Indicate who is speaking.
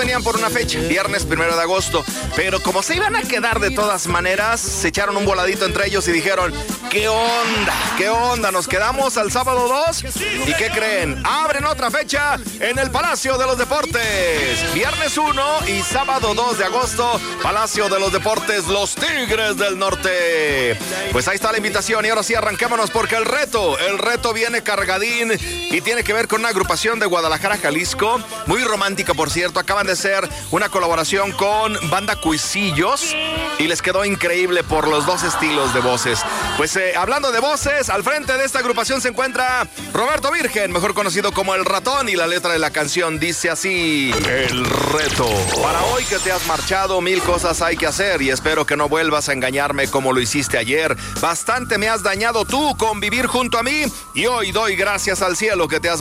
Speaker 1: Venían por una fecha, viernes 1 de agosto, pero como se iban a quedar de todas maneras, se echaron un voladito entre ellos y dijeron, ¿qué onda? ¿Qué onda? ¿Nos quedamos al sábado 2? ¿Y qué creen? Abren otra fecha en el Palacio de los Deportes. Viernes 1 y sábado 2 de agosto, Palacio de los Deportes, los Tigres del Norte. Pues ahí está la invitación y ahora sí arranquémonos porque el reto viene cargadín y tiene que ver con una agrupación de Guadalajara, Jalisco, muy romántica por cierto. Acaban de hacer una colaboración con Banda Cuisillos y les quedó increíble por los dos estilos de voces. Pues hablando de voces, al frente de esta agrupación se encuentra Roberto Virgen, mejor conocido como El Ratón, y la letra de la canción dice así: el reto. Para hoy que te has marchado, 1000 cosas hay que hacer y espero que no vuelvas a engañarme como lo hiciste ayer. Bastante me has dañado tú con vivir junto a mí y hoy doy gracias al cielo que te has